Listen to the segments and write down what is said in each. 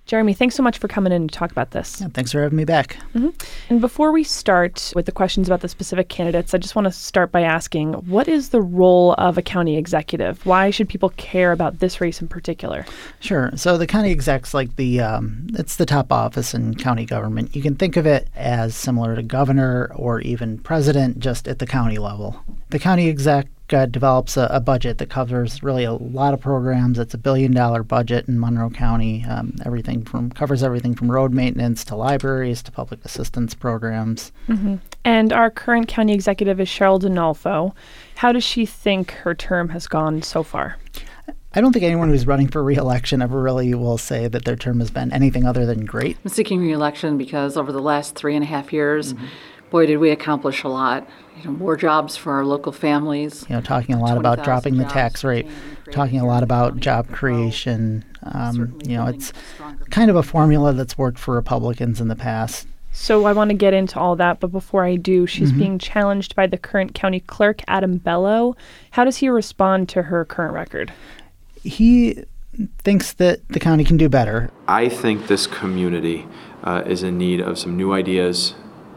Jeremy, thanks so much for coming in to talk about this. Yeah, thanks for having me back. Mm-hmm. And before we start with the questions about the specific candidates, I just want to start by asking, what is the role of a county executive? Why should people care about this race in particular? Sure. So the county exec's like it's the top office in county government. You can think of it as similar to governor or even president, just at the county level. The county exec develops a budget that covers really a lot of programs. It's $1 billion budget in Monroe County. Covers everything from road maintenance to libraries to public assistance programs. Mm-hmm. And our current county executive is Cheryl Dinolfo. How does she think her term has gone so far? I don't think anyone who's running for re-election ever really will say that their term has been anything other than great. I'm seeking re-election because over the last 3.5 years, boy, did we accomplish a lot. More jobs for our local families. Talking a lot about dropping the tax rate, talking a lot about job creation. It's kind of a formula that's worked for Republicans in the past. So I want to get into all that, but before I do, she's being challenged by the current county clerk, Adam Bello. How does he respond to her current record? He thinks that the county can do better. I think this community is in need of some new ideas,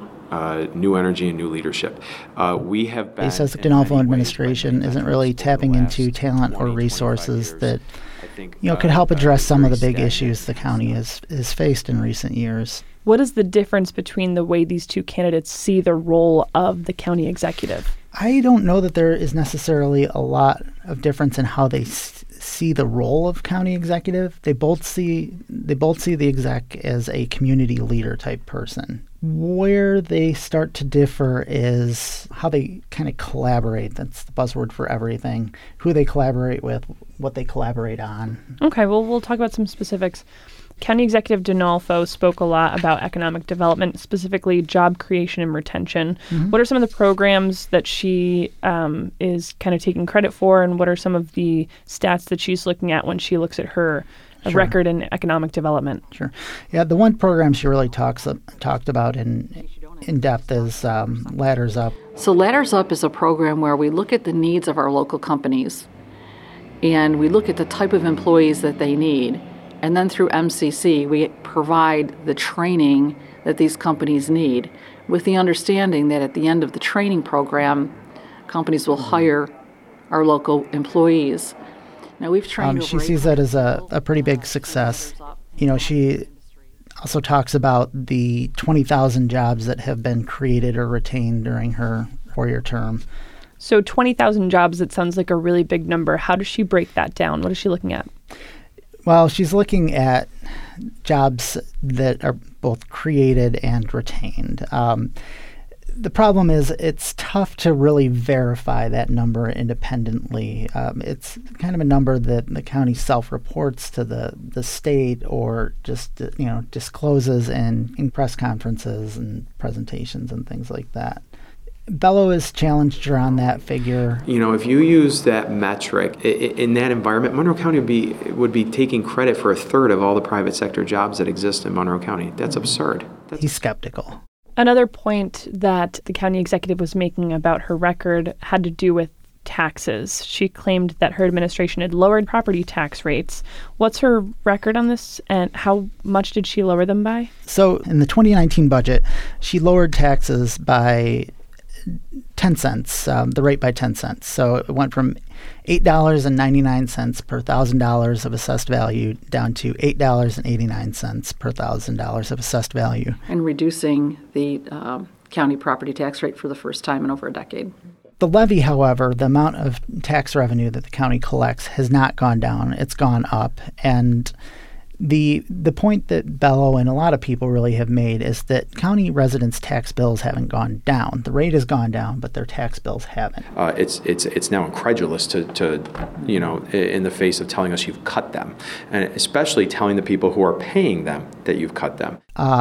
new energy, and new leadership. He says the Dinolfo administration isn't really tapping into talent or resources that could help address some of the big issues the county has faced in recent years. What is the difference between the way these two candidates see the role of the county executive? I don't know that there is necessarily a lot of difference in how they see the role of county executive. They both see the exec as a community leader type person. Where they start to differ is how they kind of collaborate. That's the buzzword for everything. Who they collaborate with, what they collaborate on. Okay, well, we'll talk about some specifics. County Executive Dinolfo spoke a lot about economic development, specifically job creation and retention. What are some of the programs that she is kind of taking credit for, and what are some of the stats that she's looking at when she looks at her record in economic development? Sure. Yeah, the one program she really talked about in depth is Ladders Up. So Ladders Up is a program where we look at the needs of our local companies, and we look at the type of employees that they need. And then through MCC, we provide the training that these companies need, with the understanding that at the end of the training program, companies will hire our local employees. Now, we've trained she sees that as a pretty big success. She also talks about the 20,000 jobs that have been created or retained during her 4-year term. So 20,000 jobs, that sounds like a really big number. How does she break that down? What is she looking at? Well, she's looking at jobs that are both created and retained. The problem is it's tough to really verify that number independently. It's kind of a number that the county self-reports to the state or just discloses in press conferences and presentations and things like that. Bello has challenged her on that figure. If you use that metric in that environment, Monroe County would be taking credit for 1/3 of all the private sector jobs that exist in Monroe County. That's absurd. He's skeptical. Another point that the county executive was making about her record had to do with taxes. She claimed that her administration had lowered property tax rates. What's her record on this, and how much did she lower them by? So in the 2019 budget, she lowered taxes by 10 cents, the rate by 10 cents. So it went from $8.99 per $1,000 of assessed value down to $8.89 per $1,000 of assessed value. And reducing the county property tax rate for the first time in over a decade. The levy, however, the amount of tax revenue that the county collects has not gone down. It's gone up. And the point that Bello and a lot of people really have made is that county residents' tax bills haven't gone down. The rate has gone down, but their tax bills haven't. It's now incredulous to in the face of telling us you've cut them, and especially telling the people who are paying them that you've cut them.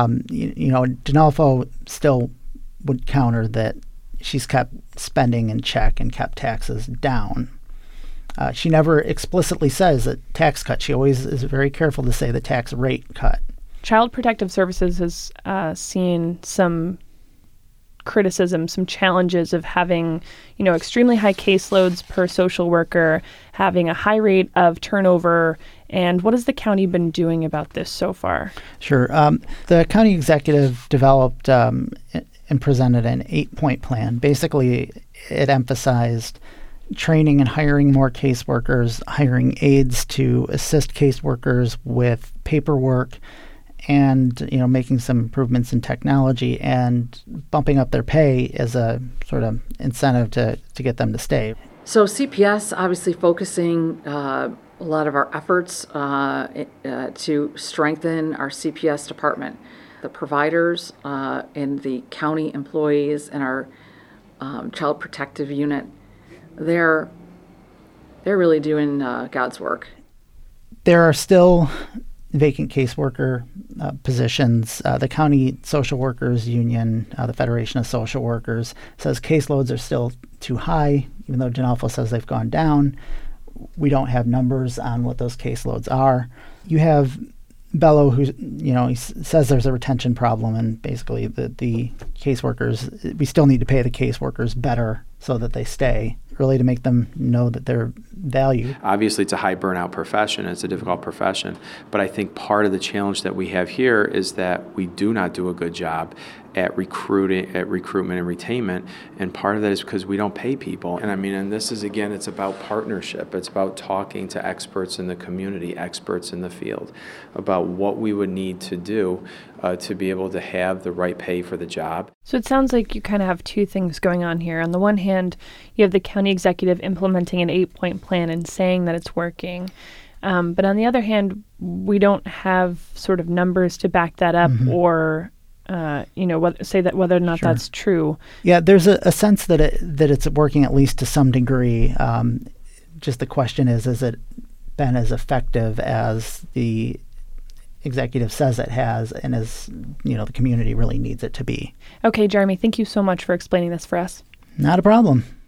Dinolfo still would counter that she's kept spending in check and kept taxes down. She never explicitly says that tax cut. She always is very careful to say the tax rate cut. Child Protective Services has seen some criticism, some challenges of having, extremely high caseloads per social worker, having a high rate of turnover, And what has the county been doing about this so far? Sure. The county executive developed and presented an 8-point plan. Basically, it emphasized training and hiring more caseworkers, hiring aides to assist caseworkers with paperwork, and making some improvements in technology and bumping up their pay as a sort of incentive to get them to stay. So CPS obviously focusing a lot of our efforts to strengthen our CPS department. The providers and the county employees and our child protective unit, they're really doing God's work. There are still vacant caseworker positions. The County Social Workers Union, the Federation of Social Workers, says caseloads are still too high, even though Denalfo says they've gone down. We don't have numbers on what those caseloads are. You have Bello, who he says there's a retention problem, and basically the caseworkers, we still need to pay the caseworkers better so that they stay, really to make them know that they're valued. Obviously, it's a high burnout profession. It's a difficult profession. But I think part of the challenge that we have here is that we do not do a good job at recruitment and retainment, and part of that is because we don't pay people. And this is, again, it's about partnership. It's about talking to experts in the community, experts in the field, about what we would need to do to be able to have the right pay for the job. So it sounds like you kind of have two things going on here. On the one hand, you have the county executive implementing an 8-point plan and saying that it's working. But on the other hand, we don't have sort of numbers to back that up or say that whether or not Sure. that's true. Yeah, there's a sense that it's working at least to some degree. Just the question is it been as effective as the executive says it has, and as the community really needs it to be? Okay, Jeremy, thank you so much for explaining this for us. Not a problem.